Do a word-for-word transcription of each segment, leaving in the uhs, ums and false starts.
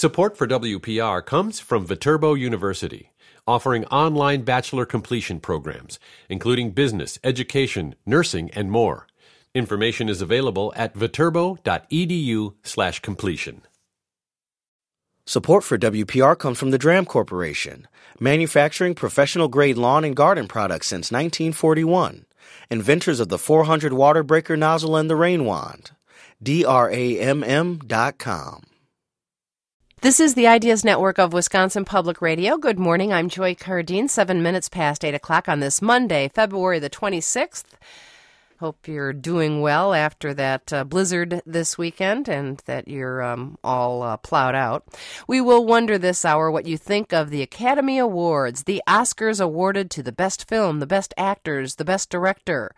Support for W P R comes from Viterbo University, offering online bachelor completion programs, including business, education, nursing, and more. Information is available at viterbo.edu slash completion. Support for W P R comes from the Dram Corporation, manufacturing professional-grade lawn and garden products since nineteen forty-one. Inventors of the four hundred water breaker nozzle and the rain wand. D R A M M dot com. This is the Ideas Network of Wisconsin Public Radio. Good morning. I'm Joy Cardine, seven minutes past eight o'clock on this Monday, February the twenty-sixth. Hope you're doing well after that uh, blizzard this weekend and that you're um, all uh, plowed out. We will wonder this hour what you think of the Academy Awards, the Oscars awarded to the best film, the best actors, the best director.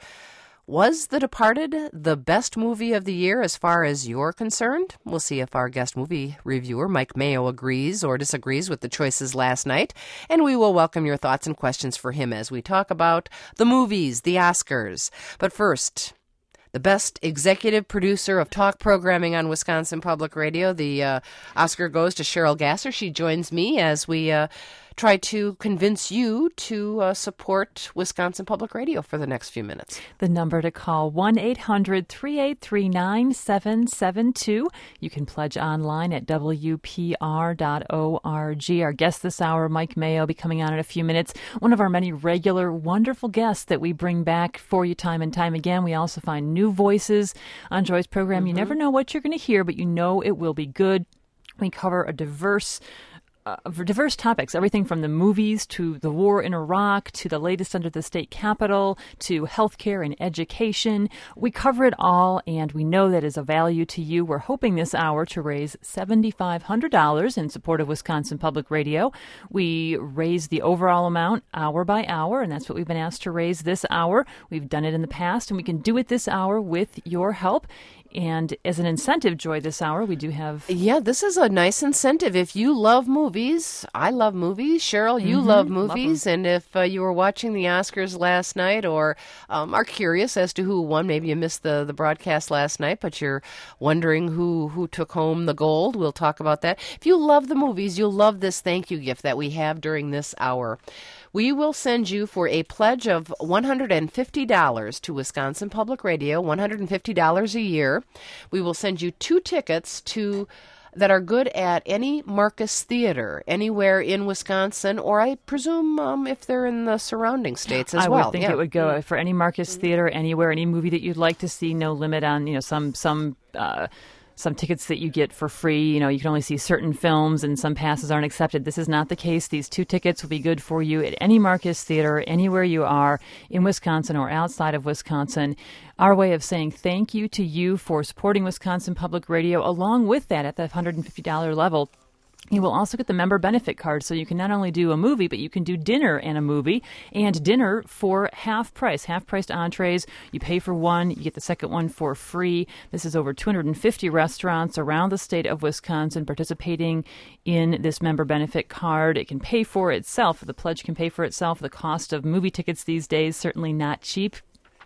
Was The Departed the best movie of the year as far as you're concerned? We'll see if our guest movie reviewer, Mike Mayo, agrees or disagrees with the choices last night. And we will welcome your thoughts and questions for him as we talk about the movies, the Oscars. But first, the best executive producer of talk programming on Wisconsin Public Radio, the uh, Oscar goes to Cheryl Gasser. She joins me as we uh, try to convince you to uh, support Wisconsin Public Radio for the next few minutes. The number to call, one eight hundred three eight three nine seven seven two. You can pledge online at W P R dot org. Our guest this hour, Mike Mayo, will be coming on in a few minutes. One of our many regular, wonderful guests that we bring back for you time and time again. We also find new voices on Joy's program. Mm-hmm. You never know what you're going to hear, but you know it will be good. We cover a diverse Uh, for diverse topics, everything from the movies to the war in Iraq to the latest under the state capitol to healthcare and education. We cover it all, and we know that is a value to you. We're hoping this hour to raise seven thousand five hundred dollars in support of Wisconsin Public Radio. We raise the overall amount hour by hour, and that's what we've been asked to raise this hour. We've done it in the past, and we can do it this hour with your help. And as an incentive, Joy, this hour, we do have... Yeah, this is a nice incentive. If you love movies, I love movies. Cheryl, you mm-hmm. love movies. Love and if uh, you were watching the Oscars last night or um, are curious as to who won, maybe you missed the, the broadcast last night, but you're wondering who, who took home the gold, we'll talk about that. If you love the movies, you'll love this thank you gift that we have during this hour. We will send you for a pledge of one hundred fifty dollars to Wisconsin Public Radio, one hundred fifty dollars a year. We will send you two tickets to that are good at any Marcus Theater anywhere in Wisconsin, or I presume um, if they're in the surrounding states as I well. I would think yeah. it would go for any Marcus Theater anywhere, any movie that you'd like to see. No limit on, you know, some some. Uh, Some tickets that you get for free, you know, you can only see certain films and some passes aren't accepted. This is not the case. These two tickets will be good for you at any Marcus Theater, anywhere you are in Wisconsin or outside of Wisconsin. Our way of saying thank you to you for supporting Wisconsin Public Radio. Along with that, at the one hundred fifty dollars level, you will also get the member benefit card, so you can not only do a movie, but you can do dinner and a movie, and dinner for half price, half-priced entrees. You pay for one, you get the second one for free. This is over two hundred fifty restaurants around the state of Wisconsin participating in this member benefit card. It can pay for itself. The pledge can pay for itself. The cost of movie tickets these days, certainly not cheap.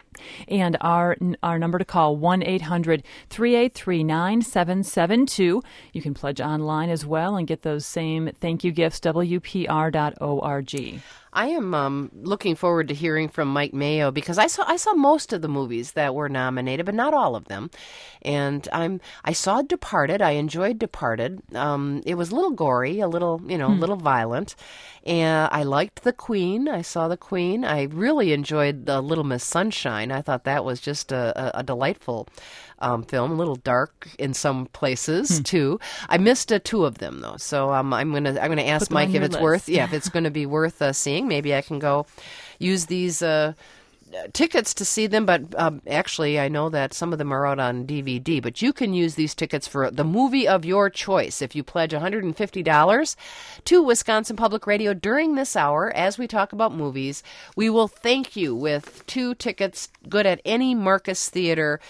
And our our number to call, one eight hundred three eight three nine seven seven two. You can pledge online as well and get those same thank you gifts, W P R dot org. I am um, looking forward to hearing from Mike Mayo because I saw I saw most of the movies that were nominated, but not all of them. And I'm I saw Departed. I enjoyed Departed. Um, it was a little gory, a little you know, a hmm. little violent. And I liked The Queen. I saw The Queen. I really enjoyed The Little Miss Sunshine. I thought that was just a, a, a delightful um, film, a little dark in some places hmm. too. I missed uh, two of them though, so um, I'm gonna I'm gonna ask Mike if it's list. worth yeah if it's going to be worth uh, seeing. Maybe I can go use these uh, tickets to see them, but um, actually I know that some of them are out on D V D, but you can use these tickets for the movie of your choice if you pledge one hundred fifty dollars to Wisconsin Public Radio during this hour as we talk about movies. We will thank you with two tickets good at any Marcus Theater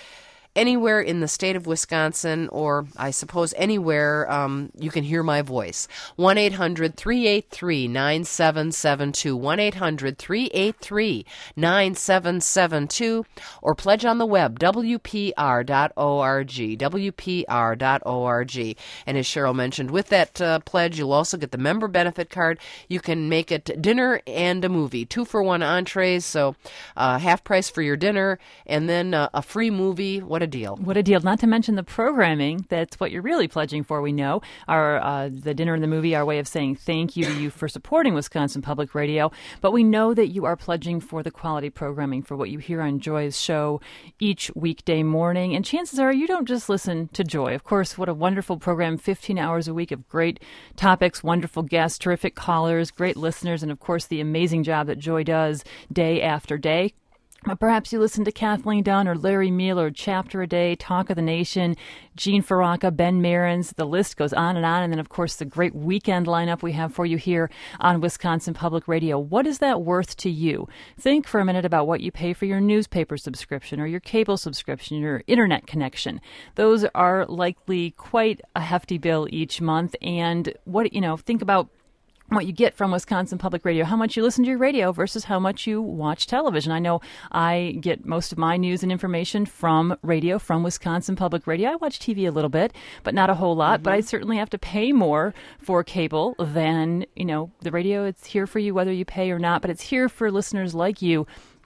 anywhere in the state of Wisconsin, or I suppose anywhere um, you can hear my voice. one eight hundred three eight three nine seven seven two, one eight hundred three eight three nine seven seven two, or pledge on the web, W P R dot org, W P R dot org. And as Cheryl mentioned, with that uh, pledge, you'll also get the member benefit card. You can make it dinner and a movie, two for one entrees, so uh, half price for your dinner, and then uh, a free movie. What a deal. What a deal. Not to mention the programming. That's what you're really pledging for, we know. Our uh, the dinner and the movie, our way of saying thank you to you for supporting Wisconsin Public Radio. But we know that you are pledging for the quality programming, for what you hear on Joy's show each weekday morning. And chances are you don't just listen to Joy. Of course, what a wonderful program, fifteen hours a week of great topics, wonderful guests, terrific callers, great listeners, and of course the amazing job that Joy does day after day. But perhaps you listen to Kathleen Dunn or Larry Meal or Chapter a Day, Talk of the Nation, Gene Faraka, Ben Marins. The list goes on and on. And then, of course, the great weekend lineup we have for you here on Wisconsin Public Radio. What is that worth to you? Think for a minute about what you pay for your newspaper subscription or your cable subscription, your internet connection. Those are likely quite a hefty bill each month. And what, you know, think about what you get from Wisconsin Public Radio, how much you listen to your radio versus how much you watch television. I know I get most of my news and information from radio, from Wisconsin Public Radio. I watch T V a little bit, but not a whole lot. Mm-hmm. But I certainly have to pay more for cable than, you know, the radio. It's here for you whether you pay or not, but it's here for listeners like you.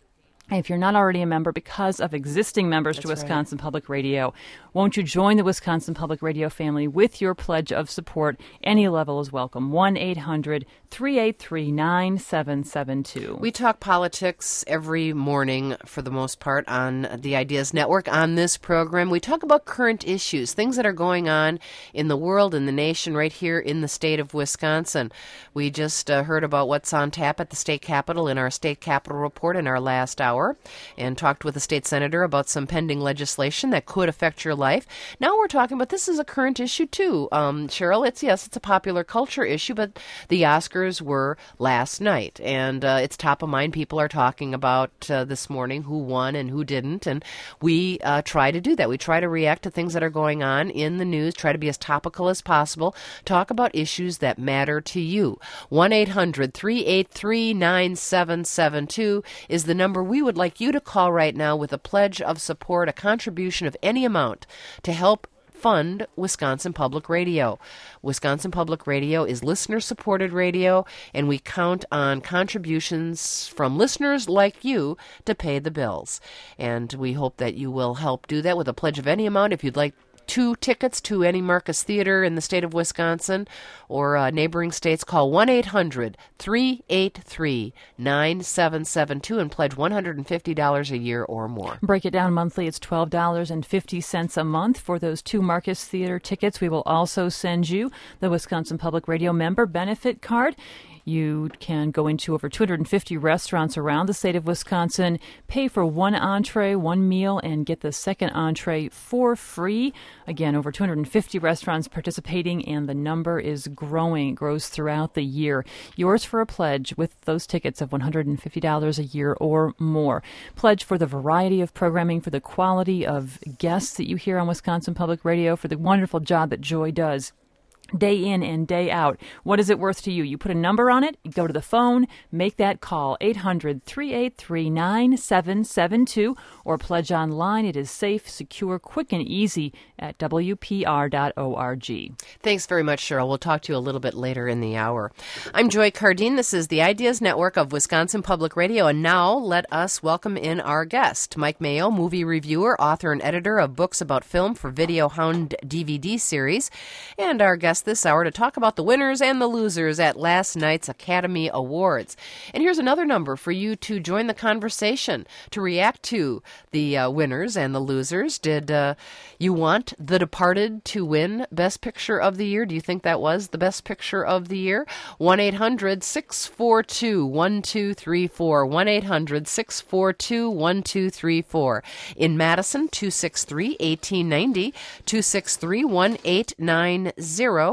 If you're not already a member, because of existing members That's to Wisconsin right. Public Radio, won't you join the Wisconsin Public Radio family with your pledge of support? Any level is welcome. one eight hundred three eight three nine seven seven two. We talk politics every morning, for the most part, on the Ideas Network. On this program, we talk about current issues, things that are going on in the world, in the nation, right here in the state of Wisconsin. We just uh, heard about what's on tap at the state capitol in our state capitol report in our last hour, and talked with a state senator about some pending legislation that could affect your life. Now we're talking about, this is a current issue too, um, Cheryl. It's yes, it's a popular culture issue, but the Oscars were last night, and uh, it's top of mind. People are talking about uh, this morning who won and who didn't, and we uh, try to do that. We try to react to things that are going on in the news, try to be as topical as possible, talk about issues that matter to you. one eight hundred three eight three nine seven seven two is the number we would like you to call right now with a pledge of support, a contribution of any amount to help fund Wisconsin Public Radio. Wisconsin Public Radio is listener-supported radio, and we count on contributions from listeners like you to pay the bills. And we hope that you will help do that with a pledge of any amount. If you'd like two tickets to any Marcus Theater in the state of Wisconsin or uh, neighboring states, call one eight hundred three eight three nine seven seven two and pledge one hundred fifty dollars a year or more. Break it down monthly. It's twelve dollars and fifty cents a month for those two Marcus Theater tickets. We will also send you the Wisconsin Public Radio member benefit card. You can go into over two hundred fifty restaurants around the state of Wisconsin, pay for one entree, one meal, and get the second entree for free. Again, over two hundred fifty restaurants participating, and the number is growing. It grows throughout the year. Yours for a pledge with those tickets of one hundred fifty dollars a year or more. Pledge for the variety of programming, for the quality of guests that you hear on Wisconsin Public Radio, for the wonderful job that Joy does day in and day out. What is it worth to you? You put a number on it, you go to the phone, make that call, eight hundred three eight three nine seven seven two, or pledge online. It is safe, secure, quick, and easy at W P R dot org. Thanks very much, Cheryl. We'll talk to you a little bit later in the hour. I'm Joy Cardine. This is the Ideas Network of Wisconsin Public Radio, and now let us welcome in our guest, Mike Mayo, movie reviewer, author, and editor of books about film for Video Hound D V D series, and our guest this hour to talk about the winners and the losers at last night's Academy Awards. And here's another number for you to join the conversation, to react to the uh, winners and the losers. Did uh, you want The Departed to win Best Picture of the Year? Do you think that was the Best Picture of the Year? one eight hundred six four two one two three four. one eight hundred six four two one two three four. In Madison, two six three one eight nine zero, two six three one eight nine zero.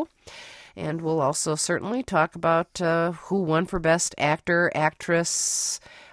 And we'll also certainly talk about uh, who won for Best Actor, Actress,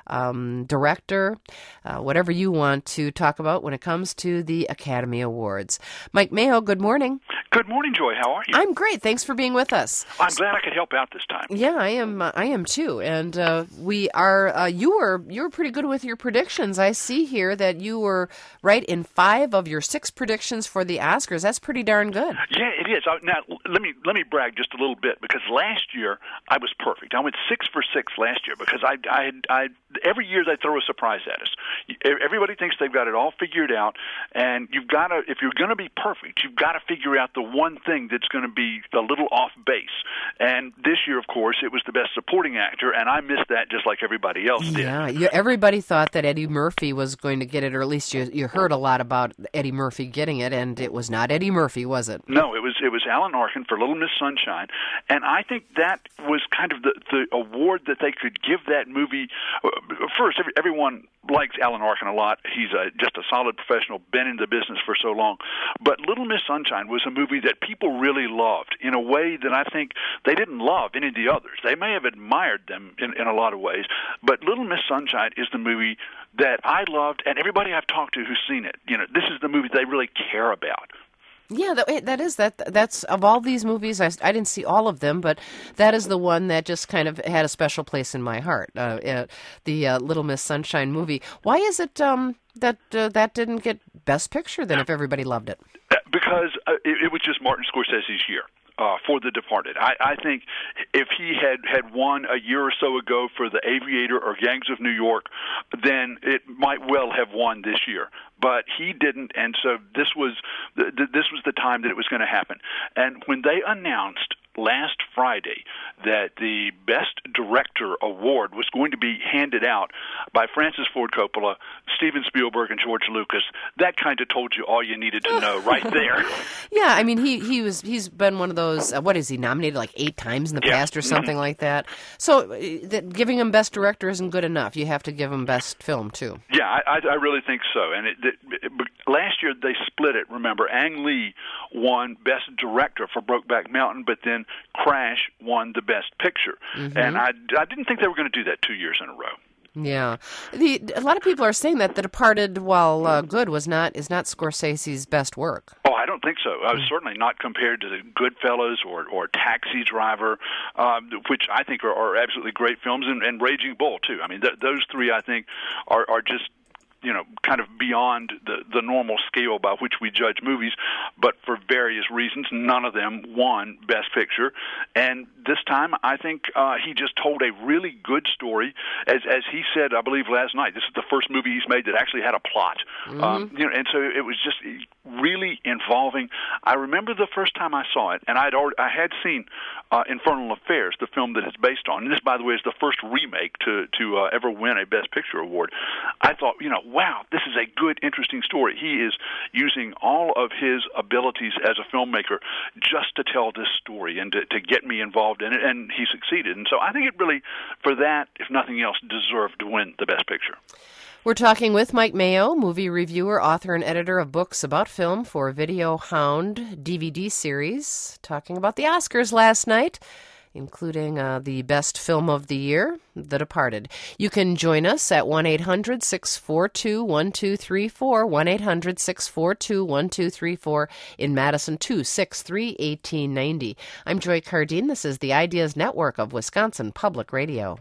um, director, uh, whatever you want to talk about when it comes to the Academy Awards. Mike Mayo, good morning. Good morning, Joy. How are you? I'm great. Thanks for being with us. I'm glad I could help out this time. Yeah, I am. Uh, I am too. And uh, we are. Uh, you were. You were pretty good with your predictions. I see here that you were right in five of your six predictions for the Oscars. That's pretty darn good. Yeah, it is. Now, let me let me brag just a little bit, because last year I was perfect. I went six for six last year because I I I every year they throw a surprise at us. Everybody thinks they've got it all figured out, and you've got to, if you're going to be perfect, you've got to figure out the one thing that's going to be a little off base. And this year, of course, it was the best supporting actor, and I missed that just like everybody else did. Yeah, you, everybody thought that Eddie Murphy was going to get it, or at least you you heard a lot about Eddie Murphy getting it, and it was not Eddie Murphy, was it? No, it was it was Alan Arkin for Little Miss Sunshine, and I think that was kind of the, the award that they could give that movie. First, every, everyone likes Alan Arkin a lot. He's a, just a solid professional, been in the business for so long. But Little Miss Sunshine was a movie that people really loved in a way that I think they didn't love any of the others. They may have admired them in, in a lot of ways, but Little Miss Sunshine is the movie that I loved, and everybody I've talked to who's seen it, you know, this is the movie they really care about. Yeah, that, that is that. That's of all these movies. I, I didn't see all of them, but that is the one that just kind of had a special place in my heart. Uh, uh, the uh, Little Miss Sunshine movie. Why is it um, that uh, that didn't get Best Picture then? If everybody loved it, because uh, it, it was just Martin Scorsese's year. Uh, for The Departed. I, I think if he had, had won a year or so ago for The Aviator or Gangs of New York, then it might well have won this year. But he didn't, and so this was th- this was the time that it was going to happen. And when they announced last Friday that the Best Director award was going to be handed out by Francis Ford Coppola, Steven Spielberg, and George Lucas, that kind of told you all you needed to know right there. Yeah, I mean, he, he was he's been one of those. Uh, what is he nominated like eight times in the yeah. past or something mm-hmm. like that? So uh, that giving him Best Director isn't good enough. You have to give him Best Film too. Yeah, I, I really think so. And it, it, it, last year they split it. Remember, Ang Lee won Best Director for Brokeback Mountain, but then Crash won the Best Picture. Mm-hmm. And I, I didn't think they were going to do that two years in a row. Yeah, the, a lot of people are saying that The Departed, while uh, good, was not is not Scorsese's best work. Oh, I don't think so. Uh, mm-hmm. Certainly not compared to the Goodfellas or or Taxi Driver, um, which I think are, are absolutely great films, and, and Raging Bull too. I mean, th- those three I think are are just, you know, kind of beyond the, the normal scale by which we judge movies, but for various reasons, none of them won Best Picture. And this time, I think uh, he just told a really good story. As as he said, I believe last night, this is the first movie he's made that actually had a plot. Mm-hmm. Um, you know, and so it was just really involving. I remember the first time I saw it, and I'd already, I had seen uh, Infernal Affairs, the film that it's based on. And this, by the way, is the first remake to to uh, ever win a Best Picture award. I thought, you know, wow, this is a good, interesting story. He is using all of his abilities as a filmmaker just to tell this story and to, to get me involved in it, and he succeeded. And so I think it really, for that, if nothing else, deserved to win the Best Picture. We're talking with Mike Mayo, movie reviewer, author, and editor of books about film for Video Hound D V D series, talking about the Oscars last night, including uh, the best film of the year, The Departed. You can join us at one eight hundred six four two one two three four, one eight hundred six four two one two three four, in Madison, two six three, one eight nine zero. I'm Joy Cardine. This is the Ideas Network of Wisconsin Public Radio.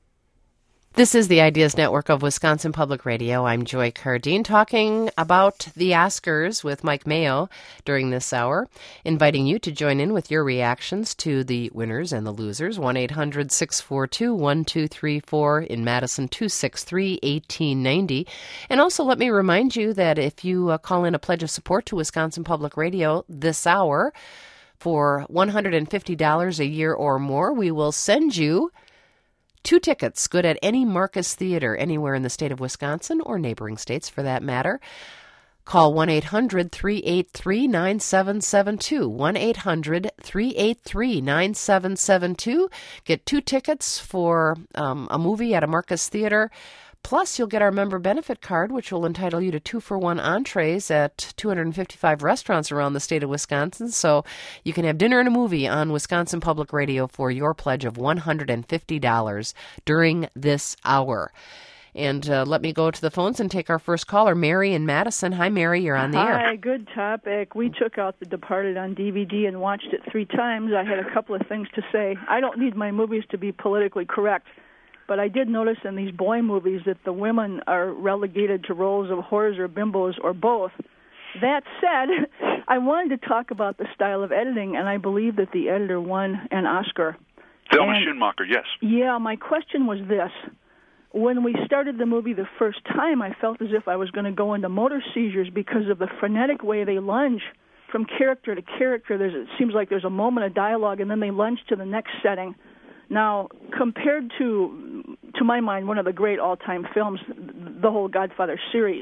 This is the Ideas Network of Wisconsin Public Radio. I'm Joy Cardine, talking about the Oscars with Mike Mayo during this hour, inviting you to join in with your reactions to the winners and the losers. one eight hundred six four two one two three four, in Madison, two six three, one eight nine zero. And also let me remind you that if you uh, call in a pledge of support to Wisconsin Public Radio this hour for one hundred fifty dollars a year or more, we will send you two tickets, good at any Marcus Theater anywhere in the state of Wisconsin or neighboring states for that matter. Call one eight hundred three eight three nine seven seven two, one eight hundred three eight three nine seven seven two. Get two tickets for um, a movie at a Marcus Theater, Plus, you'll get our member benefit card, which will entitle you to two-for-one entrees at two hundred fifty-five restaurants around the state of Wisconsin. So you can have dinner and a movie on Wisconsin Public Radio for your pledge of one hundred fifty dollars during this hour. And uh, let me go to the phones and take our first caller, Mary in Madison. Hi, Mary. You're on the Hi, air. Hi, good topic. We took out The Departed on D V D and watched it three times. I had a couple of things to say. I don't need my movies to be politically correct, but I did notice in these boy movies that the women are relegated to roles of whores or bimbos or both. That said, I wanted to talk about the style of editing, and I believe that the editor won an Oscar. Thelma and, Schoonmaker, yes. Yeah, my question was this. When we started the movie the first time, I felt as if I was going to go into motor seizures because of the frenetic way they lunge from character to character. There's, it seems like there's a moment of dialogue, and then they lunge to the next setting. Now, compared to, to my mind, one of the great all-time films, the whole Godfather series,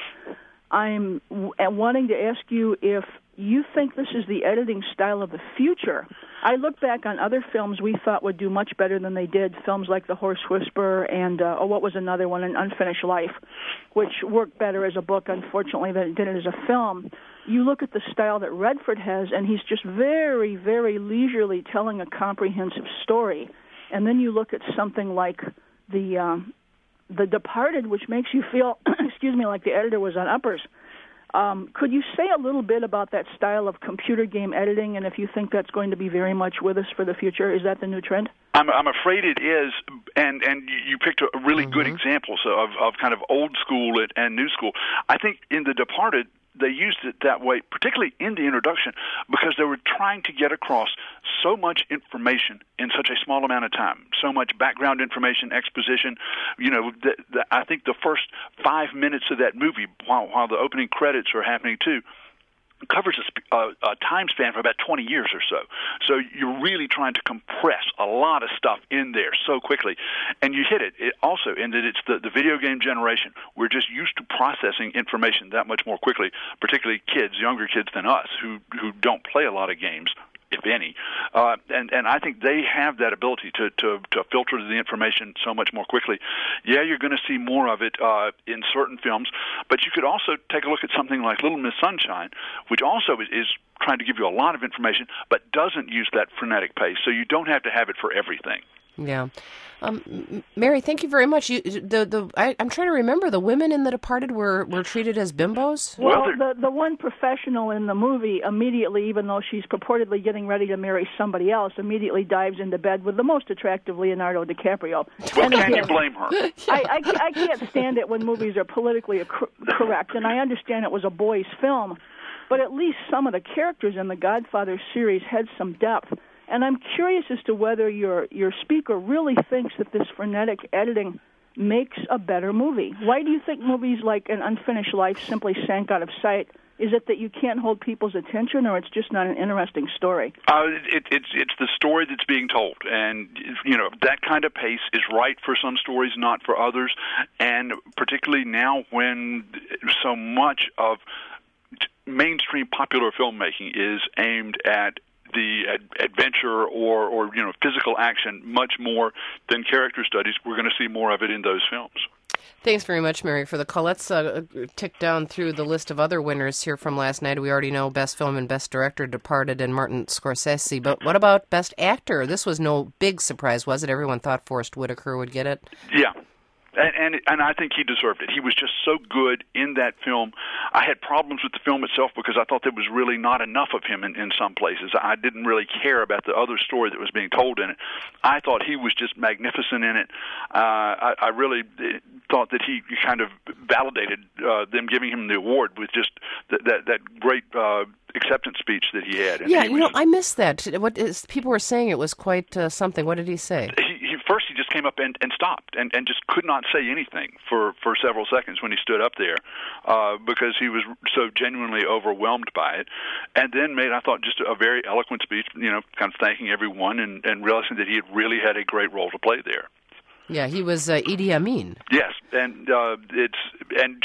I'm wanting to ask you if you think this is the editing style of the future. I look back on other films we thought would do much better than they did, films like The Horse Whisperer and, uh, oh, what was another one, An Unfinished Life, which worked better as a book, unfortunately, than it did as a film. You look at the style that Redford has, and he's just very, very leisurely telling a comprehensive story. And then you look at something like The, um, the Departed, which makes you feel, excuse me, like the editor was on uppers. Um, could you say a little bit about that style of computer game editing, and if you think that's going to be very much with us for the future? Is that the new trend? I'm, I'm afraid it is, and, and you picked a really mm-hmm. good example so of, of kind of old school and new school. I think in The Departed, they used it that way, particularly in the introduction, because they were trying to get across so much information in such a small amount of time, so much background information, exposition. You know, the, the, I think the first five minutes of that movie, while, while the opening credits are happening too, covers a, a, a time span for about twenty years or so. So you're really trying to compress a lot of stuff in there so quickly. And you hit it, it also in that it's the, the video game generation. We're just used to processing information that much more quickly, particularly kids, younger kids than us, who, who don't play a lot of games, if any. Uh, and, and I think they have that ability to, to, to filter the information so much more quickly. Yeah, you're going to see more of it uh, in certain films, but you could also take a look at something like Little Miss Sunshine, which also is, is trying to give you a lot of information, but doesn't use that frenetic pace, so you don't have to have it for everything. Yeah. Um, Mary, thank you very much. You, the the I, I'm trying to remember, the women in The Departed were, were treated as bimbos? Well, the, the one professional in the movie immediately, even though she's purportedly getting ready to marry somebody else, immediately dives into bed with the most attractive Leonardo DiCaprio. Well, and can again, you blame her? I, I, I can't stand it when movies are politically correct, and I understand it was a boys' film, but at least some of the characters in the Godfather series had some depth. And I'm curious as to whether your your speaker really thinks that this frenetic editing makes a better movie. Why do you think movies like An Unfinished Life simply sank out of sight? Is it that you can't hold people's attention, or it's just not an interesting story? Uh, it, it's it's the story that's being told, and you know that kind of pace is right for some stories, not for others, and particularly now when so much of mainstream popular filmmaking is aimed at the ad- adventure or, or you know physical action much more than character studies. We're going to see more of it in those films. Thanks very much, Mary, for the call. Let's uh, tick down through the list of other winners here from last night. We already know Best Film and Best Director, Departed, and Martin Scorsese. But what about Best Actor? This was no big surprise, was it? Everyone thought Forrest Whitaker would get it. Yeah. And, and and I think he deserved it. He was just so good in that film. I had problems with the film itself because I thought there was really not enough of him in, in some places. I didn't really care about the other story that was being told in it. I thought he was just magnificent in it. Uh, I, I really thought that he kind of validated uh, them giving him the award with just that that, that great uh, acceptance speech that he had. And yeah, he you was, know, I missed that. What is, people were saying it was quite uh, something. What did he say? He, he, first, he just came up and, and stopped and, and just could not say anything for, for several seconds when he stood up there uh, because he was so genuinely overwhelmed by it. And then made, I thought, just a very eloquent speech, you know, kind of thanking everyone and, and realizing that he had really had a great role to play there. Yeah, he was uh, Idi Amin. Yes, and uh, it's and just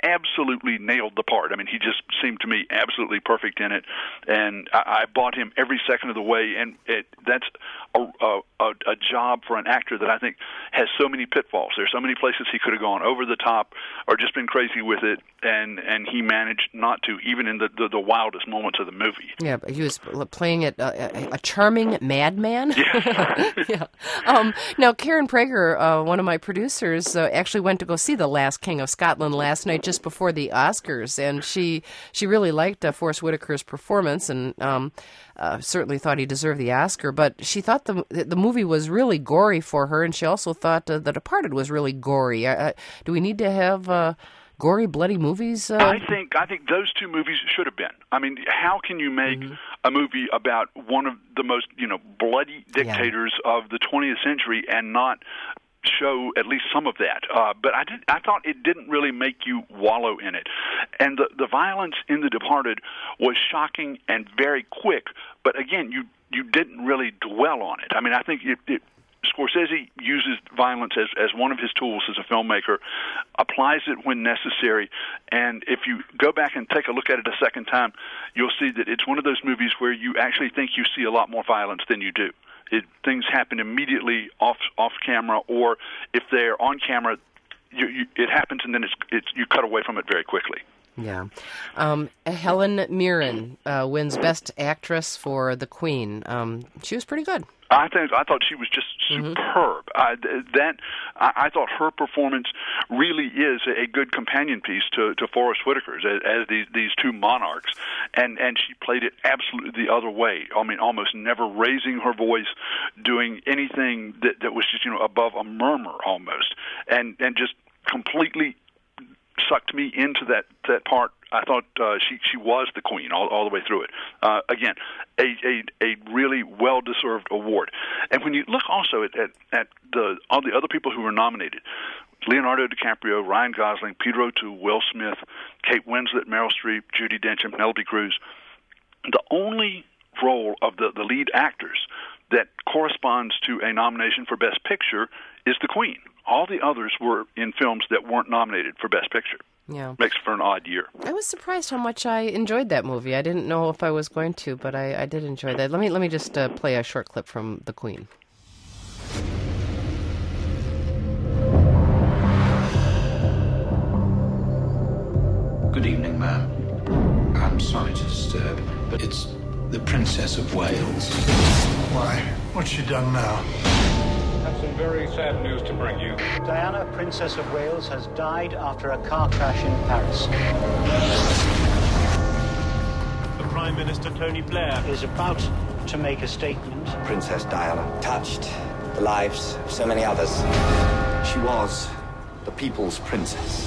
absolutely nailed the part. I mean, he just seemed to me absolutely perfect in it, and I, I bought him every second of the way. And it, that's a, a, a job for an actor that I think has so many pitfalls. There's so many places he could have gone over the top or just been crazy with it, and, and he managed not to, even in the, the, the wildest moments of the movie. Yeah, but he was playing it uh, a, a charming madman. Yeah. yeah. Um, now, Karen Prager, uh, one of my producers, uh, actually went to go see The Last King of Scotland last night just before the Oscars, and she she really liked uh, Forest Whitaker's performance, and um, uh, certainly thought he deserved the Oscar. But she thought the the movie was really gory for her, and she also thought uh, The Departed was really gory. Uh, do we need to have uh, gory, bloody movies? Uh... I think I think those two movies should have been. I mean, how can you make mm-hmm. a movie about one of the most, you know, bloody dictators yeah. of the twentieth century and not show at least some of that? Uh, but I did. I thought it didn't really make you wallow in it, and the the violence in The Departed was shocking and very quick. But again, you you didn't really dwell on it. I mean, I think it. it Scorsese uses violence as, as one of his tools as a filmmaker, applies it when necessary, and if you go back and take a look at it a second time, you'll see that it's one of those movies where you actually think you see a lot more violence than you do. It, things happen immediately off off camera, or if they're on camera, you, you, it happens and then it's, it's you cut away from it very quickly. Yeah. Um, Helen Mirren uh, wins Best Actress for The Queen. Um, she was pretty good. I think I thought she was just superb. Mm-hmm. I, that I, I thought her performance really is a, a good companion piece to, to Forest Whitaker's as, as these these two monarchs, and and she played it absolutely the other way. I mean, almost never raising her voice, doing anything that, that was just you know above a murmur almost, and and just completely sucked me into that that part. I thought uh, she she was the queen all, all the way through it. Uh, again, a, a a really well deserved award. And when you look also at, at at the all the other people who were nominated, Leonardo DiCaprio, Ryan Gosling, Peter O'Toole, Will Smith, Kate Winslet, Meryl Streep, Judi Dench, and Penelope Cruz, the only role of the, the lead actors that corresponds to a nomination for Best Picture is the Queen. All the others were in films that weren't nominated for Best Picture. Yeah. Makes for an odd year. I was surprised how much I enjoyed that movie. I didn't know if I was going to, but I, I did enjoy that. Let me let me just uh, play a short clip from The Queen. Good evening, ma'am. I'm sorry to disturb, but it's the Princess of Wales. Why? What's she done now? I have some very sad news to bring you. Diana, Princess of Wales, has died after a car crash in Paris. The Prime Minister, Tony Blair, is about to make a statement. Princess Diana touched the lives of so many others. She was the people's princess.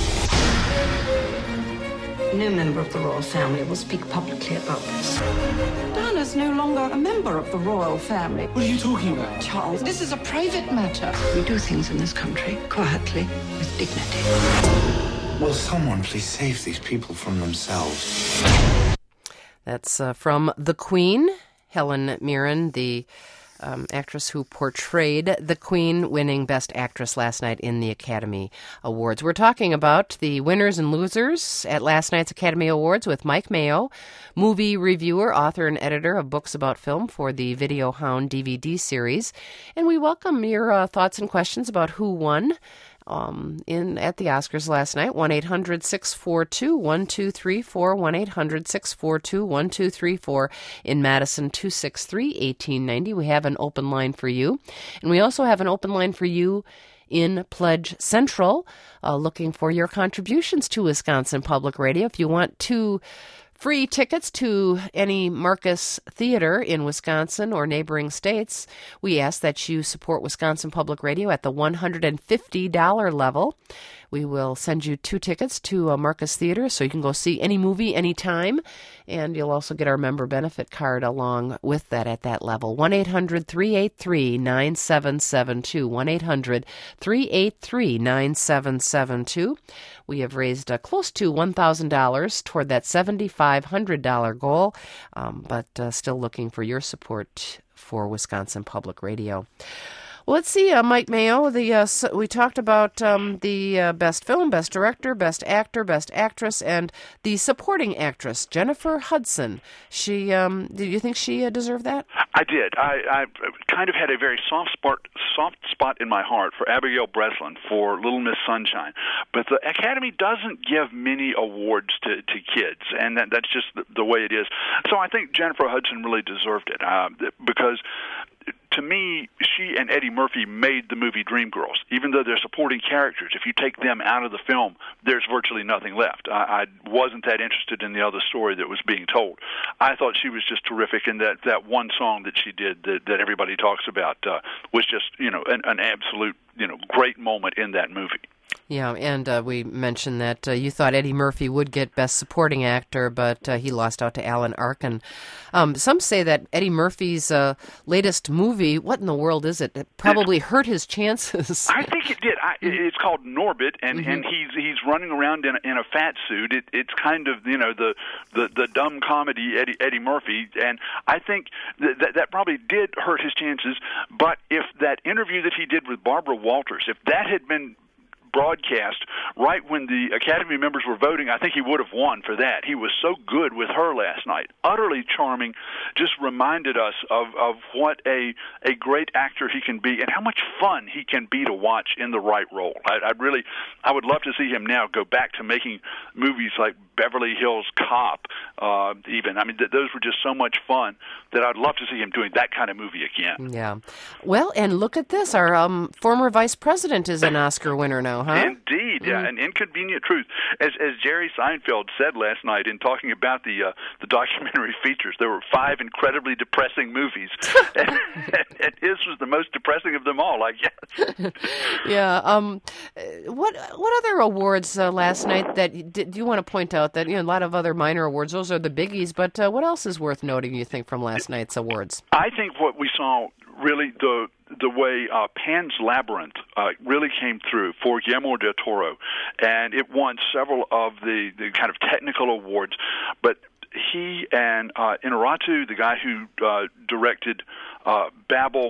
No member of the royal family will speak publicly about this. Diana's no longer a member of the royal family. What are you talking about? Charles, this is a private matter. We do things in this country quietly, with dignity. Will someone please save these people from themselves? That's uh, from The Queen, Helen Mirren, the Um, actress who portrayed the Queen, winning Best Actress last night in the Academy Awards. We're talking about the winners and losers at last night's Academy Awards with Mike Mayo, movie reviewer, author, and editor of books about film for the Video Hound D V D series. And we welcome your uh, thoughts and questions about who won Um, in at the Oscars last night. one eight hundred six four two one two three four, one eight hundred six four two one two three four. In Madison, two six three, one eight nine zero. We have an open line for you. And we also have an open line for you in Pledge Central, uh, looking for your contributions to Wisconsin Public Radio. If you want to free tickets to any Marcus Theater in Wisconsin or neighboring states, we ask that you support Wisconsin Public Radio at the one hundred fifty dollars level. We will send you two tickets to a Marcus Theater so you can go see any movie anytime, and you'll also get our member benefit card along with that at that level. one eight hundred three eight three nine seven seven two, one eight hundred three eight three nine seven seven two. We have raised uh, close to one thousand dollars toward that seven thousand five hundred dollars goal, um, but uh, still looking for your support for Wisconsin Public Radio. Well, let's see, uh, Mike Mayo. The uh, so we talked about um, the uh, best film, best director, best actor, best actress, and the supporting actress, Jennifer Hudson. She, um, did you think she uh, deserved that? I did. I, I kind of had a very soft spot, soft spot in my heart for Abigail Breslin for Little Miss Sunshine, but the Academy doesn't give many awards to, to kids, and that, that's just the, the way it is. So I think Jennifer Hudson really deserved it uh, because. To me, she and Eddie Murphy made the movie Dreamgirls. Even though they're supporting characters, if you take them out of the film, there's virtually nothing left. I, I wasn't that interested in the other story that was being told. I thought she was just terrific, and that, that one song that she did that, that everybody talks about uh, was just, you know, an, an absolute, you know, great moment in that movie. Yeah, and uh, we mentioned that uh, you thought Eddie Murphy would get Best Supporting Actor, but uh, he lost out to Alan Arkin. Um, some say that Eddie Murphy's uh, latest movie, what in the world is it? It probably hurt his chances. I think it did. I, it's called Norbit, and, mm-hmm. and he's he's running around in a, in a fat suit. It, it's kind of, you know, the, the, the dumb comedy Eddie, Eddie Murphy, and I think that, that that probably did hurt his chances. But if that interview that he did with Barbara Walters, if that had been broadcast right when the Academy members were voting, I think he would have won for that. He was so good with her last night. Utterly charming, just reminded us of, of what a a great actor he can be and how much fun he can be to watch in the right role. I, I'd really, I would love to see him now go back to making movies like Beverly Hills Cop, uh, even. I mean, th- those were just so much fun that I'd love to see him doing that kind of movie again. Yeah. Well, and look at this. Our um, former vice president is an Oscar winner now, huh? Indeed, yeah, mm. An inconvenient truth. As as Jerry Seinfeld said last night in talking about the uh, the documentary features, there were five incredibly depressing movies, and, and his was the most depressing of them all, I guess. Yeah. Um. What what other awards uh, last night that do you want to point out? That, you know, a lot of other minor awards, those are the biggies, but uh, what else is worth noting, you think, from last night's awards? I think what we saw, really, the the way uh, Pan's Labyrinth uh, really came through for Guillermo del Toro, and it won several of the, the kind of technical awards, but he and uh, Inarritu, the guy who uh, directed uh, Babel,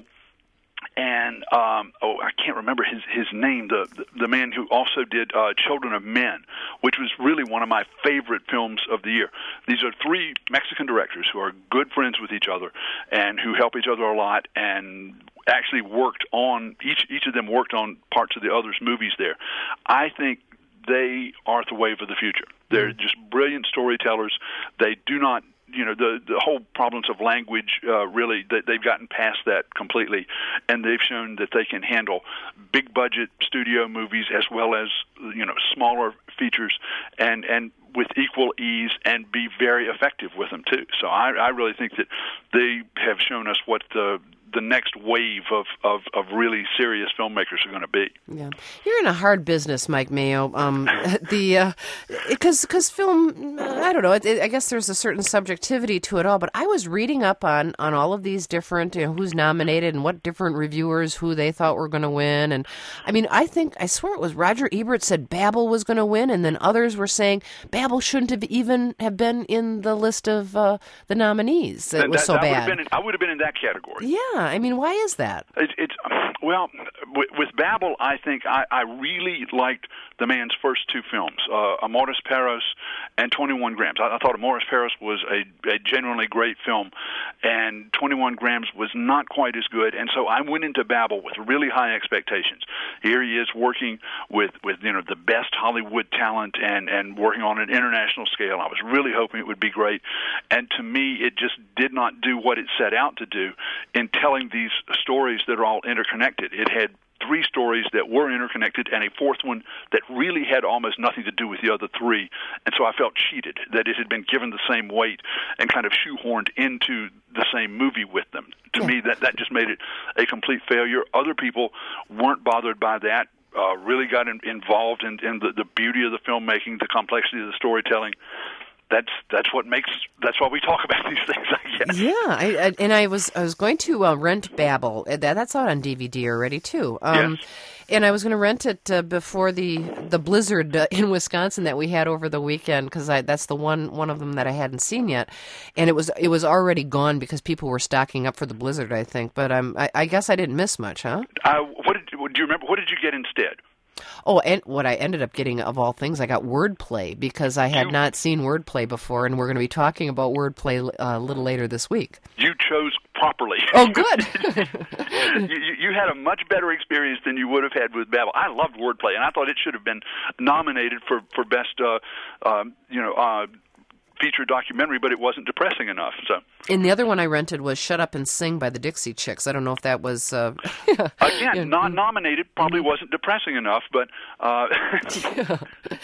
and um, oh, I can't remember his his name. The the, the man who also did uh, Children of Men, which was really one of my favorite films of the year. These are three Mexican directors who are good friends with each other and who help each other a lot, and actually worked on each each of them worked on parts of the other's movies there. I think they are the wave of the future. They're mm-hmm. just brilliant storytellers. They do not. You know, the the whole problems of language, uh, really, they, they've gotten past that completely, and they've shown that they can handle big-budget studio movies as well as, you know, smaller features, and, and with equal ease, and be very effective with them, too. So I, I really think that they have shown us what the the next wave of, of, of really serious filmmakers are going to be. Yeah, you're in a hard business, Mike Mayo. Um, the because uh, because film, I don't know. It, it, I guess there's a certain subjectivity to it all. But I was reading up on, on all of these different, you know, who's nominated and what different reviewers who they thought were going to win. And I mean, I think I swear it was Roger Ebert said Babel was going to win, and then others were saying Babel shouldn't have even have been in the list of uh, the nominees. It that, was that, so that bad. Would have been in, I would have been in that category. Yeah. I mean, why is that? It, it's well, with, with Babel, I think I, I really liked the man's first two films, uh, Amores Perros and twenty-one grams. I, I thought Amores Perros was a, a genuinely great film, and twenty-one grams was not quite as good. And so I went into Babel with really high expectations. Here he is working with, with you know the best Hollywood talent and, and working on an international scale. I was really hoping it would be great, and to me, it just did not do what it set out to do in telling these stories that are all interconnected. It had three stories that were interconnected and a fourth one that really had almost nothing to do with the other three. And so I felt cheated that it had been given the same weight and kind of shoehorned into the same movie with them. To yeah. me, that, that just made it a complete failure. Other people weren't bothered by that, uh, really got in, involved in, in the, the beauty of the filmmaking, the complexity of the storytelling. that's that's what makes that's why we talk about these things, I guess. Yeah, I, I, and I was I was going to uh, rent Babel. That, that's out on D V D already too. Um, yes. And I was going to rent it uh, before the the blizzard uh, in Wisconsin that we had over the weekend, because that's the one one of them that I hadn't seen yet, and it was it was already gone because people were stocking up for the blizzard, I think. But um, I, I guess I didn't miss much, huh? Uh, what did do you remember? What did you get instead? Oh, and what I ended up getting, of all things, I got Wordplay, because I had you, not seen Wordplay before, and we're going to be talking about Wordplay uh, a little later this week. You chose properly. Oh, good. you, you had a much better experience than you would have had with Babel. I loved Wordplay, and I thought it should have been nominated for for best, uh, um, you know. Uh, feature documentary, but it wasn't depressing enough. So, and the other one I rented was "Shut Up and Sing" by the Dixie Chicks. I don't know if that was uh, again not nominated. Probably wasn't depressing enough, but uh... yeah.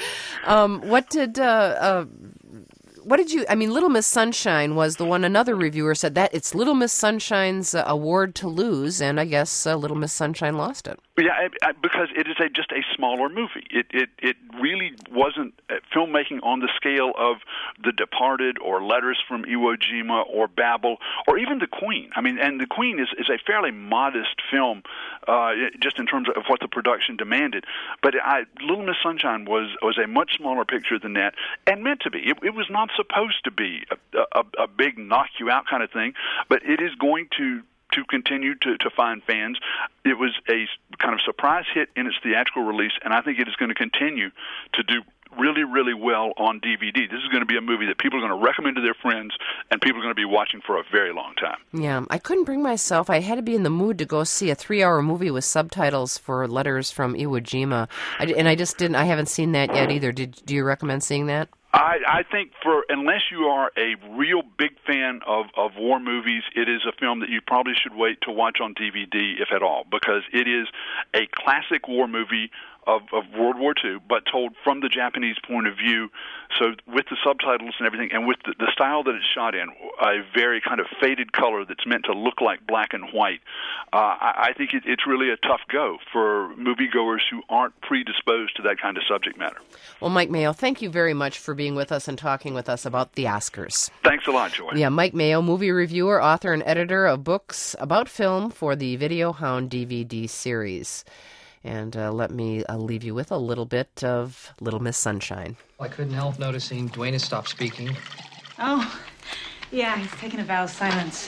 um, what did uh, uh, what did you? I mean, Little Miss Sunshine was the one. Another reviewer said that it's Little Miss Sunshine's uh, award to lose, and I guess uh, Little Miss Sunshine lost it. Yeah, I, I, because it is a just a smaller movie. It it it really wasn't filmmaking on the scale of The Departed or Letters from Iwo Jima or Babel or even The Queen. I mean, and The Queen is, is a fairly modest film, uh, just in terms of what the production demanded. But I, Little Miss Sunshine was was a much smaller picture than that, and meant to be. It, it was not supposed to be a, a, a big knock you out kind of thing, but it is going to. to continue to, to find fans. It was a kind of surprise hit in its theatrical release, and I think it is going to continue to do really, really well on D V D. This is going to be a movie that people are going to recommend to their friends, and people are going to be watching for a very long time. Yeah, I couldn't bring myself. I had to be in the mood to go see a three-hour movie with subtitles for Letters from Iwo Jima, I, and I just didn't. I haven't seen that yet either. Did do you recommend seeing that? I, I think for unless you are a real big fan of, of war movies, it is a film that you probably should wait to watch on D V D, if at all, because it is a classic war movie of, of World War Two, but told from the Japanese point of view. So with the subtitles and everything, and with the, the style that it's shot in, a very kind of faded color that's meant to look like black and white, uh, I, I think it, it's really a tough go for moviegoers who aren't predisposed to that kind of subject matter. Well, Mike Mayo, thank you very much for being with us and talking with us about the Oscars. Thanks a lot, Joy. Yeah, Mike Mayo, movie reviewer, author, and editor of books about film for the Video Hound D V D series. And uh, let me uh, leave you with a little bit of Little Miss Sunshine. I couldn't help noticing Dwayne has stopped speaking. Oh, yeah, he's taken a vow of silence.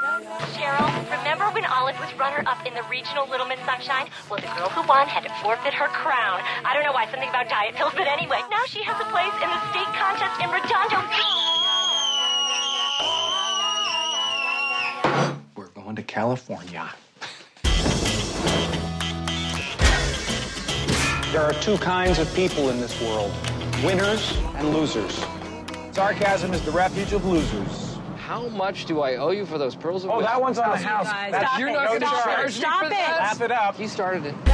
Cheryl, remember when Olive was runner-up in the regional Little Miss Sunshine? Well, the girl who won had to forfeit her crown. I don't know why, something about diet pills, but anyway, now she has a place in the state contest in Redondo Beach. We're going to California. There are two kinds of people in this world, winners and losers. Sarcasm is the refuge of losers. How much do I owe you for those pearls of Oh, wisdom? that one's on the house. Guys, That's, stop you're it. not going to Stop charge it. me Stop for it. that. Laugh it up. He started it.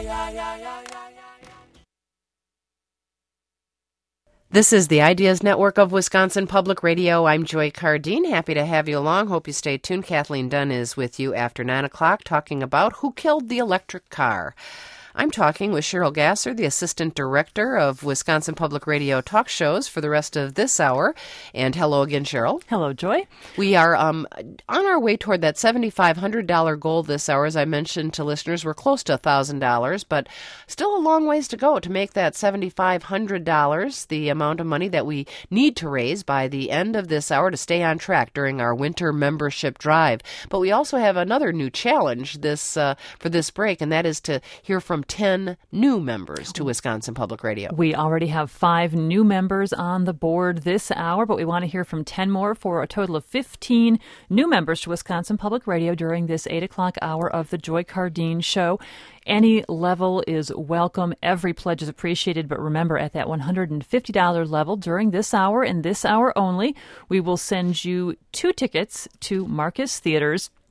This is the Ideas Network of Wisconsin Public Radio. I'm Joy Cardine. Happy to have you along. Hope you stay tuned. Kathleen Dunn is with you after nine o'clock talking about Who Killed the Electric Car. I'm talking with Cheryl Gasser, the Assistant Director of Wisconsin Public Radio Talk Shows for the rest of this hour. And hello again, Cheryl. Hello, Joy. We are um, on our way toward that seven thousand five hundred dollars goal this hour. As I mentioned to listeners, we're close to one thousand dollars, but still a long ways to go to make that seven thousand five hundred dollars, the amount of money that we need to raise by the end of this hour to stay on track during our winter membership drive. But we also have another new challenge this uh, for this break, and that is to hear from ten new members to Wisconsin Public Radio. We already have five new members on the board this hour, but we want to hear from ten more for a total of fifteen new members to Wisconsin Public Radio during this eight o'clock hour of the Joy Cardine Show. Any level is welcome. Every pledge is appreciated, but remember, at that one hundred fifty dollars level during this hour and this hour only, we will send you two tickets to Marcus Theaters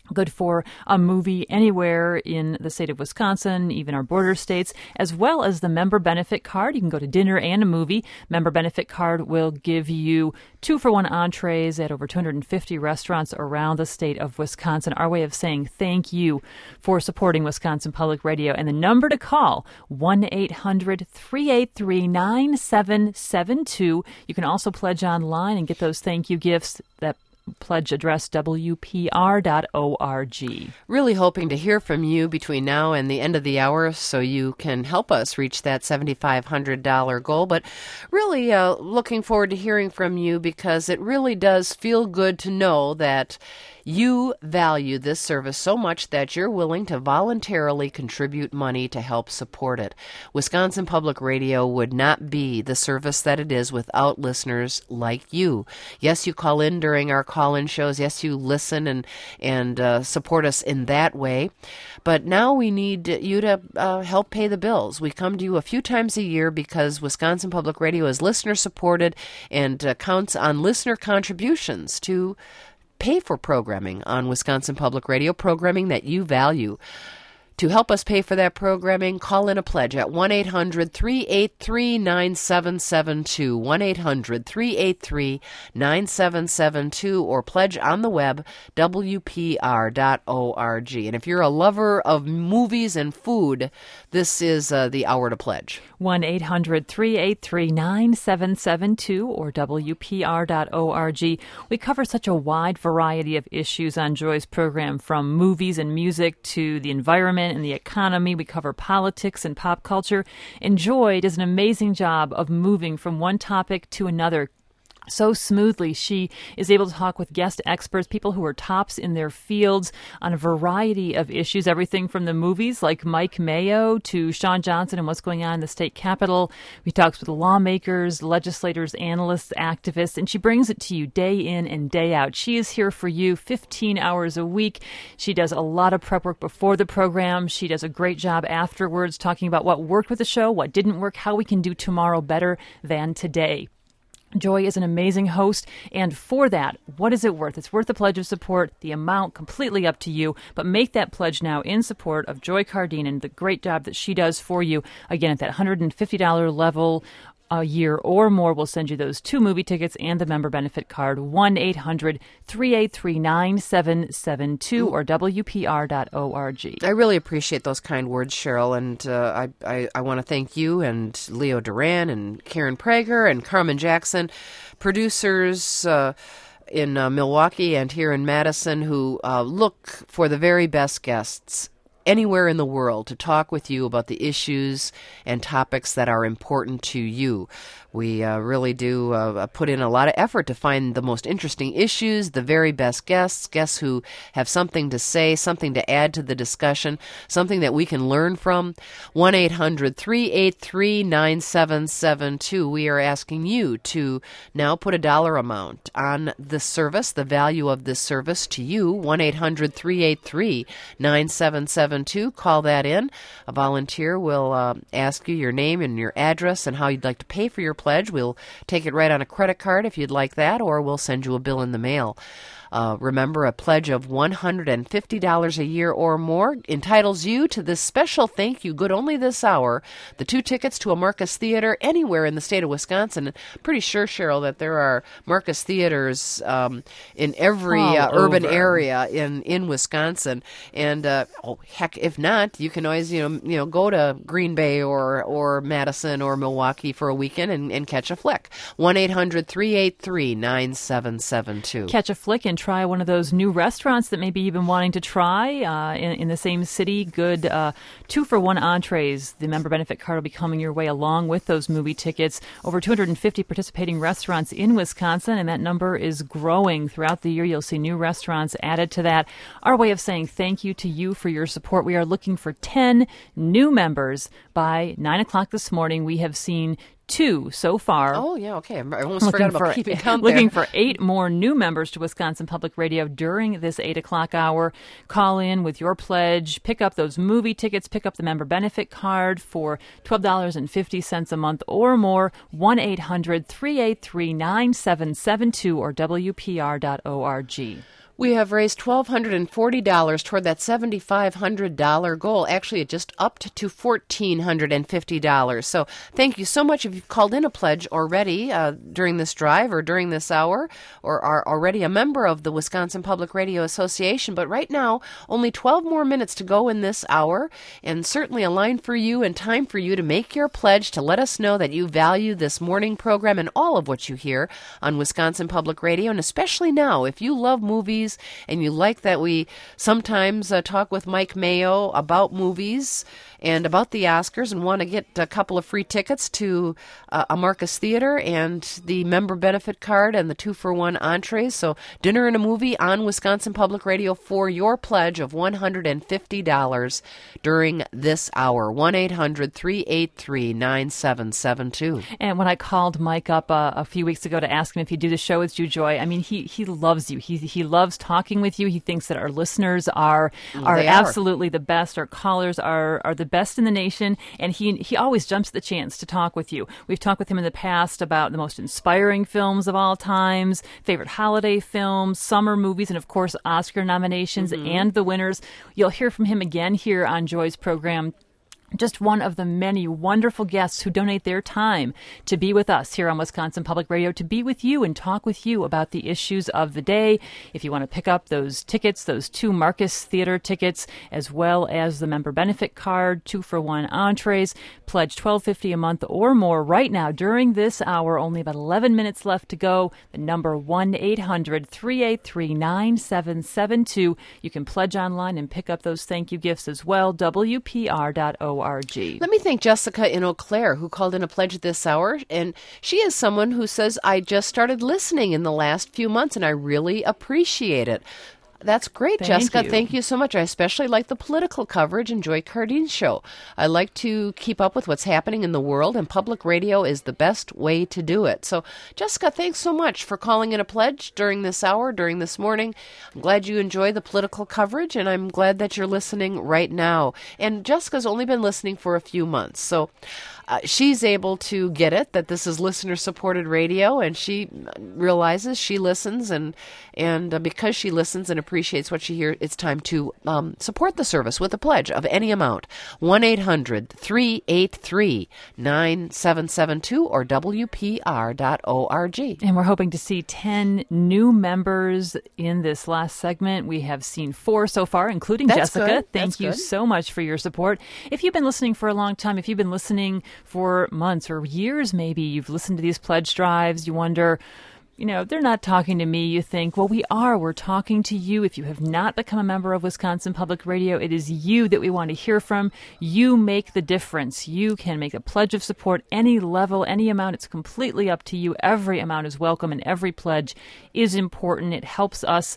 Good for a movie anywhere in the state of Wisconsin, even our border states, as well as the member benefit card. You can go to dinner and a movie. Member benefit card will give you two for one entrees at over two hundred fifty restaurants around the state of Wisconsin. Our way of saying thank you for supporting Wisconsin Public Radio. And the number to call, one eight hundred three eight three nine seven seven two. You can also pledge online and get those thank you gifts. That pledge address, W P R dot org. Really hoping to hear from you between now and the end of the hour so you can help us reach that seven thousand five hundred dollars goal. But really uh, looking forward to hearing from you, because it really does feel good to know that you value this service so much that you're willing to voluntarily contribute money to help support it. Wisconsin Public Radio would not be the service that it is without listeners like you. Yes, you call in during our call-in shows. Yes, you listen and, and uh, support us in that way. But now we need you to uh, help pay the bills. We come to you a few times a year because Wisconsin Public Radio is listener-supported and uh, counts on listener contributions to pay for programming on Wisconsin Public Radio, programming that you value. To help us pay for that programming, call in a pledge at one eight hundred three eight three nine seven seven two, one eight hundred three eight three nine seven seven two, or pledge on the web, W P R dot org. And if you're a lover of movies and food, this is uh, the hour to pledge. one eight hundred three eight three nine seven seven two or W P R dot org. We cover such a wide variety of issues on Joy's program, from movies and music to the environment and the economy. We cover politics and pop culture. And Joy does an amazing job of moving from one topic to another so smoothly. She is able to talk with guest experts, people who are tops in their fields, on a variety of issues, everything from the movies like Mike Mayo to Sean Johnson and what's going on in the state capitol. We talk with lawmakers, legislators, analysts, activists, and she brings it to you day in and day out. She is here for you fifteen hours a week. She does a lot of prep work before the program. She does a great job afterwards talking about what worked with the show, what didn't work, how we can do tomorrow better than today. Joy is an amazing host, and for that, what is it worth? It's worth the pledge of support, the amount completely up to you, but make that pledge now in support of Joy Cardine and the great job that she does for you. Again, at that one hundred fifty dollars level a year or more, we'll send you those two movie tickets and the member benefit card, one eight hundred three eight three nine seven seven two or W P R dot org. I really appreciate those kind words, Cheryl, and uh, I, I, I want to thank you and Leo Duran and Karen Prager and Carmen Jackson, producers uh, in uh, Milwaukee and here in Madison, who uh, look for the very best guests anywhere in the world to talk with you about the issues and topics that are important to you. We uh, really do uh, put in a lot of effort to find the most interesting issues, the very best guests, guests who have something to say, something to add to the discussion, something that we can learn from. one eight hundred three eight three nine seven seven two. We are asking you to now put a dollar amount on this service, the value of this service to you, one eight hundred three eight three nine seven seven two. Call that in. A volunteer will uh, ask you your name and your address and how you'd like to pay for your pledge. We'll take it right on a credit card if you'd like that, or we'll send you a bill in the mail. Uh, remember, a pledge of one hundred fifty dollars a year or more entitles you to this special thank you, good only this hour, the two tickets to a Marcus Theater anywhere in the state of Wisconsin. I'm pretty sure, Cheryl, that there are Marcus Theaters um, in every uh, urban area in, in Wisconsin. And, uh, oh, heck, if not, you can always, you know, you know, go to Green Bay or, or Madison or Milwaukee for a weekend and, and catch a flick. one eight hundred three eight three nine seven seven two. Catch a flick and try one of those new restaurants that maybe you've been wanting to try uh, in, in the same city. Good uh, two-for-one entrees. The member benefit card will be coming your way along with those movie tickets. Over two hundred fifty participating restaurants in Wisconsin, and that number is growing throughout the year. You'll see new restaurants added to that. Our way of saying thank you to you for your support. We are looking for ten new members by nine o'clock this morning. We have seen two so far. Oh, yeah, okay. I almost looking forgot about for, keeping count Looking there. for eight more new members to Wisconsin Public Radio during this eight o'clock hour. Call in with your pledge. Pick up those movie tickets. Pick up the member benefit card for twelve dollars and fifty cents a month or more. one eight hundred three eight three nine seven seven two or W P R dot org. We have raised one thousand two hundred forty dollars toward that seven thousand five hundred dollars goal. Actually, it just upped to one thousand four hundred fifty dollars. So thank you so much if you've called in a pledge already uh, during this drive or during this hour, or are already a member of the Wisconsin Public Radio Association. But right now, only twelve more minutes to go in this hour, and certainly a line for you and time for you to make your pledge to let us know that you value this morning program and all of what you hear on Wisconsin Public Radio. And especially now, if you love movies, and you like that we sometimes uh, talk with Mike Mayo about movies and about the Oscars and want to get a couple of free tickets to uh, a Marcus Theater and the member benefit card and the two-for-one entrees. So dinner and a movie on Wisconsin Public Radio for your pledge of one hundred fifty dollars during this hour. one eight hundred three eight three nine seven seven two. And when I called Mike up uh, a few weeks ago to ask him if he'd do the show with you, Joy, I mean, he, he loves you. He he loves talking with you. He thinks that our listeners are are They absolutely are. the best. Our callers are are the best in the nation, and he he always jumps at the chance to talk with you. We've talked with him in the past about the most inspiring films of all times, favorite holiday films, summer movies, and of course Oscar nominations Mm-hmm. and the winners. You'll hear from him again here on Joy's program. Just one of the many wonderful guests who donate their time to be with us here on Wisconsin Public Radio, to be with you and talk with you about the issues of the day. If you want to pick up those tickets, those two Marcus Theater tickets, as well as the member benefit card, two-for-one entrees, pledge twelve fifty a month or more right now during this hour. Only about eleven minutes left to go. The number one eight hundred three eight three nine seven seven two. You can pledge online and pick up those thank you gifts as well. W P R dot org. Let me thank Jessica in Eau Claire, who called in a pledge this hour, and she is someone who says, I just started listening in the last few months, and I really appreciate it. That's great, Thank Jessica. you. Thank you so much. I especially like the political coverage in Joy Cardine's show. I like to keep up with what's happening in the world, and public radio is the best way to do it. So, Jessica, thanks so much for calling in a pledge during this hour, during this morning. I'm glad you enjoy the political coverage, and I'm glad that you're listening right now. And Jessica's only been listening for a few months, so Uh, she's able to get it, that this is listener-supported radio, and she realizes she listens, and and uh, because she listens and appreciates what she hears, it's time to um, support the service with a pledge of any amount. one eight hundred three eight three nine seven seven two or W P R dot org. And we're hoping to see ten new members in this last segment. We have seen four so far, including That's Jessica. good. Thank That's you good. so much for your support. If you've been listening for a long time, if you've been listening for months or years, maybe you've listened to these pledge drives, you wonder, you know, they're not talking to me. You think, well, we are. We're talking to you. If you have not become a member of Wisconsin Public Radio, it is you that we want to hear from. You make the difference. You can make a pledge of support, any level, any amount. It's completely up to you. Every amount is welcome, and every pledge is important. It helps us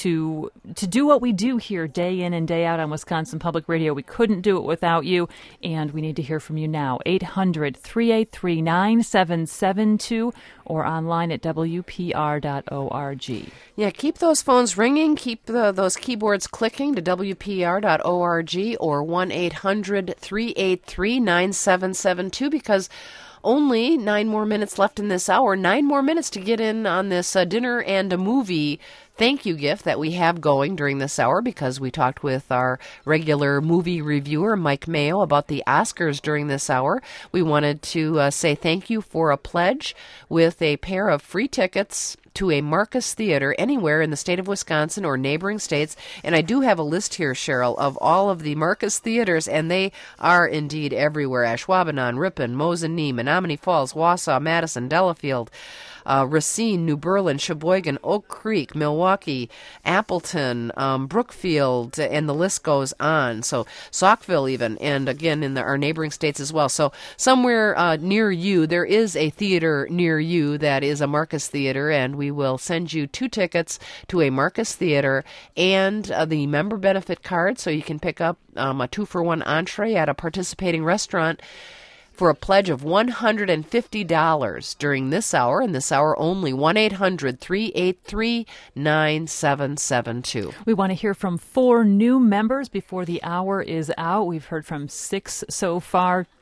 to to do what we do here day in and day out on Wisconsin Public Radio. We couldn't do it without you, and we need to hear from you now. eight hundred three eight three nine seven seven two or online at W P R dot org. Yeah, keep those phones ringing, keep the, those keyboards clicking to W P R dot org or one eight hundred three eight three nine seven seven two, because only nine more minutes left in this hour, nine more minutes to get in on this uh, dinner and a movie thank you gift that we have going during this hour, because we talked with our regular movie reviewer, Mike Mayo, about the Oscars during this hour. We wanted to uh, say thank you for a pledge with a pair of free tickets to a Marcus Theater anywhere in the state of Wisconsin or neighboring states. And I do have a list here, Cheryl, of all of the Marcus Theaters, and they are indeed everywhere. Ashwaubenon, Ripon, Mosinee, Menominee Falls, Wausau, Madison, Delafield, Uh, Racine, New Berlin, Sheboygan, Oak Creek, Milwaukee, Appleton, um, Brookfield, and the list goes on. So Saukville even, and again in the, our neighboring states as well. So somewhere uh, near you, there is a theater near you that is a Marcus Theater, and we will send you two tickets to a Marcus Theater and uh, the member benefit card, so you can pick up um, a two-for-one entree at a participating restaurant for a pledge of one hundred fifty dollars during this hour, and this hour only. one eight hundred three eight three nine seven seven two. We want to hear from four new members before the hour is out. We've heard from six so far.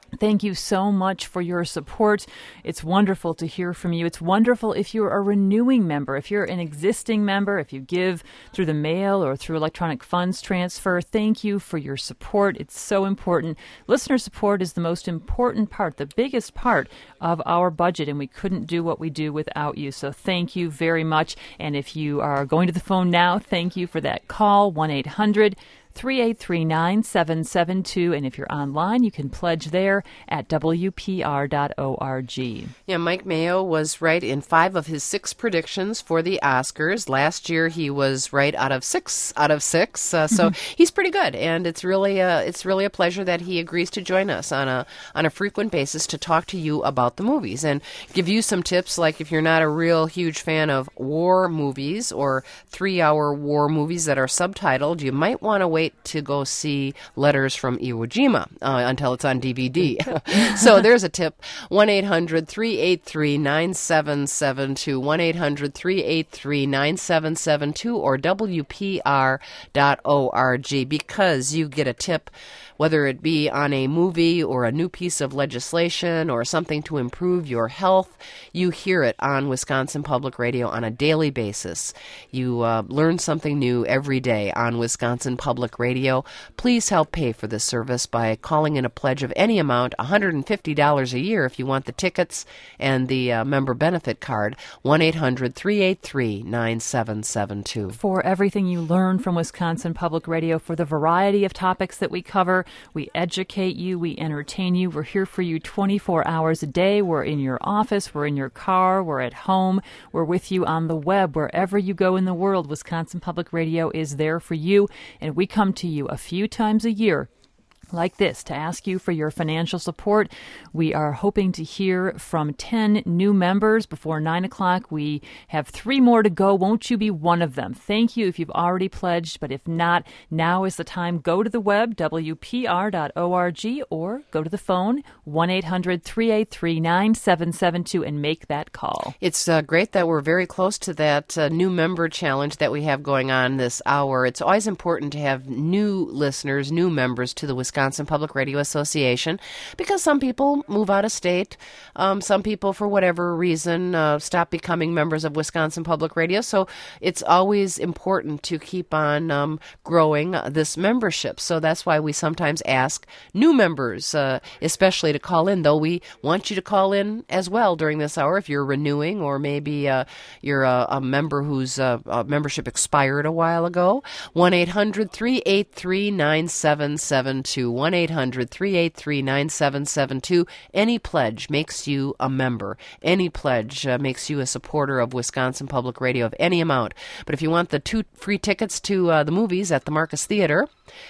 Thank you so much for your support. It's wonderful to hear from you. It's wonderful if you're a renewing member, if you're an existing member, if you give through the mail or through electronic funds transfer. Thank you for your support. It's so important. Listener support is the most important part, the biggest part of our budget, and we couldn't do what we do without you. So thank you very much. And if you are going to the phone now, thank you for that call, one eight hundred three eight three nine seven seven two. And if you're online, you can pledge there at W P R dot org. Yeah, Mike Mayo was right in five of his six predictions for the Oscars. Last year, he was right out of six out of six. Uh, so he's pretty good, and it's really a, it's really a pleasure that he agrees to join us on a on a frequent basis to talk to you about the movies and give you some tips. Like if you're not a real huge fan of war movies or three-hour war movies that are subtitled, you might want to wait to go see Letters from Iwo Jima uh, until it's on D V D. So there's a tip. one eight hundred three eight three nine seven seven two. one eight hundred three eight three nine seven seven two or W P R dot org, because you get a tip, whether it be on a movie or a new piece of legislation or something to improve your health. You hear it on Wisconsin Public Radio on a daily basis. You uh, learn something new every day on Wisconsin Public Radio. Please help pay for this service by calling in a pledge of any amount, one hundred fifty dollars a year if you want the tickets and the uh, member benefit card, one eight hundred three eight three nine seven seven two. For everything you learn from Wisconsin Public Radio, for the variety of topics that we cover, we educate you, we entertain you. We're here for you twenty-four hours a day. We're in your office, we're in your car, we're at home, we're with you on the web. Wherever you go in the world, Wisconsin Public Radio is there for you, and we come to you a few times a year like this to ask you for your financial support. We are hoping to hear from ten new members before nine o'clock. We have three more to go. Won't you be one of them? Thank you if you've already pledged, but if not, now is the time. Go to the web, W P R dot org, or go to the phone, one eight hundred three eight three nine seven seven two, and make that call. It's uh, great that we're very close to that uh, new member challenge that we have going on this hour. It's always important to have new listeners, new members to the Wisconsin Wisconsin Public Radio Association, because some people move out of state. Um, some people, for whatever reason, uh, stop becoming members of Wisconsin Public Radio. So it's always important to keep on um, growing this membership. So that's why we sometimes ask new members, uh, especially to call in, though we want you to call in as well during this hour if you're renewing, or maybe uh, you're a, a member whose uh, uh, membership expired a while ago. one eight hundred three eight three nine seven seven two. one eight hundred three eight three nine seven seven two. Any pledge makes you a member. Any pledge uh, makes you a supporter of Wisconsin Public Radio of any amount. But if you want the two free tickets to uh, the movies at the Marcus Theater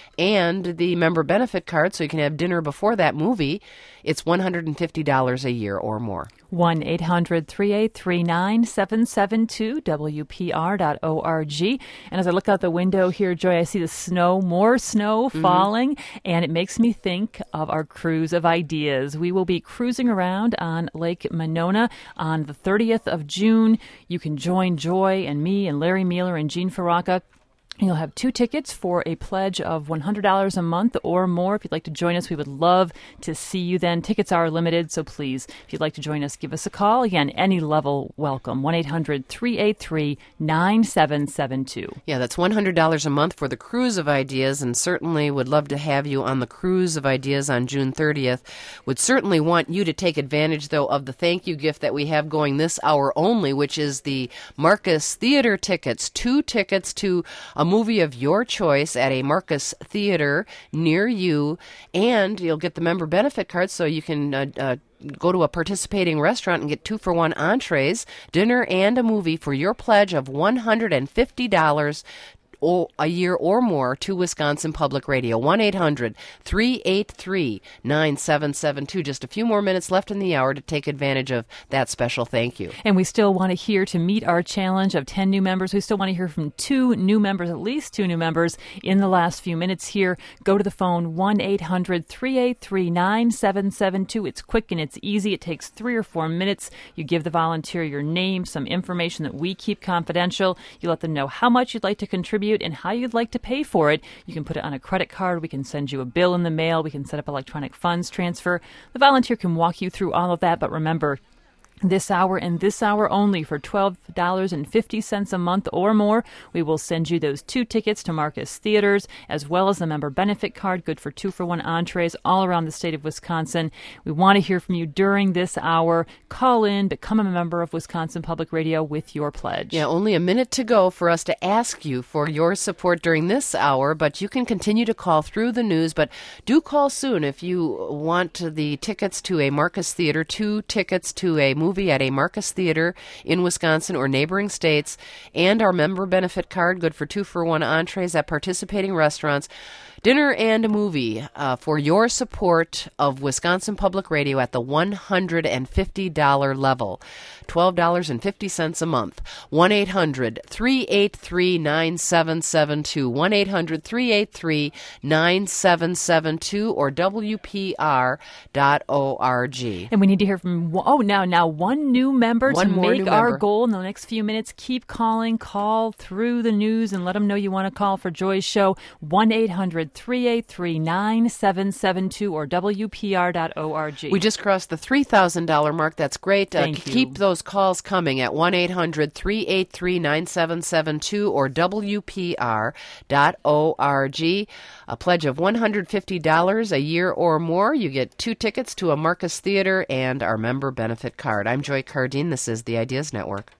and the member benefit card so you can have dinner before that movie, it's one hundred fifty dollars a year or more. one eight hundred three eight three nine seven seven two, W P R dot org. And as I look out the window here, Joy, I see the snow, more snow mm-hmm. falling, and it makes me think of our cruise of ideas. We will be cruising around on Lake Monona on the thirtieth of June. You can join Joy and me and Larry Mueller and Jean Faraka. You'll have two tickets for a pledge of one hundred dollars a month or more. If you'd like to join us, we would love to see you then. Tickets are limited, so please, if you'd like to join us, give us a call. Again, any level, welcome. one eight hundred three eight three nine seven seven two. Yeah, that's one hundred dollars a month for the Cruise of Ideas, and certainly would love to have you on the Cruise of Ideas on June thirtieth. Would certainly want you to take advantage, though, of the thank you gift that we have going this hour only, which is the Marcus Theater tickets. Two tickets to a movie of your choice at a Marcus Theater near you, and you'll get the member benefit card so you can uh, uh, go to a participating restaurant and get two for one entrees, dinner, and a movie for your pledge of one hundred fifty dollars a year or more to Wisconsin Public Radio. one eight hundred three eight three nine seven seven two. Just a few more minutes left in the hour to take advantage of that special thank you. And we still want to hear, to meet our challenge of ten new members, we still want to hear from two new members, at least two new members in the last few minutes here. Go to the phone, one eight hundred three eight three nine seven seven two. It's quick and it's easy. It takes three or four minutes. You give the volunteer your name, some information that we keep confidential. You let them know how much you'd like to contribute tribute and how you'd like to pay for it. You can put it on a credit card. We can send you a bill in the mail. We can set up electronic funds transfer. The volunteer can walk you through all of that, but remember, this hour and this hour only for twelve dollars and fifty cents a month or more, we will send you those two tickets to Marcus Theaters, as well as the member benefit card, good for two-for-one entrees all around the state of Wisconsin. We want to hear from you during this hour. Call in, become a member of Wisconsin Public Radio with your pledge. Yeah, only a minute to go for us to ask you for your support during this hour, but you can continue to call through the news, but do call soon if you want the tickets to a Marcus Theater, two tickets to a movie movie at a Marcus Theater in Wisconsin or neighboring states, and our member benefit card, good for two-for-one entrees at participating restaurants. Dinner and a movie uh, for your support of Wisconsin Public Radio at the one hundred fifty dollars level, twelve dollars and fifty cents a month. one eight hundred three eight three nine seven seven two, one eight hundred three eight three nine seven seven two, or W P R dot org. And we need to hear from, oh, now, now one new member one to more make new our member. goal in the next few minutes. Keep calling, call through the news, and let them know you want to call for Joy's show. one eight hundred three eight three nine seven seven two or W P R dot org. We just crossed the three thousand dollars mark. That's great. Uh, Thank you. Keep those calls coming at one eight hundred three eight three nine seven seven two or W P R dot org. A pledge of one hundred fifty dollars a year or more. You get two tickets to a Marcus Theater and our member benefit card. I'm Joy Cardine. This is the Ideas Network.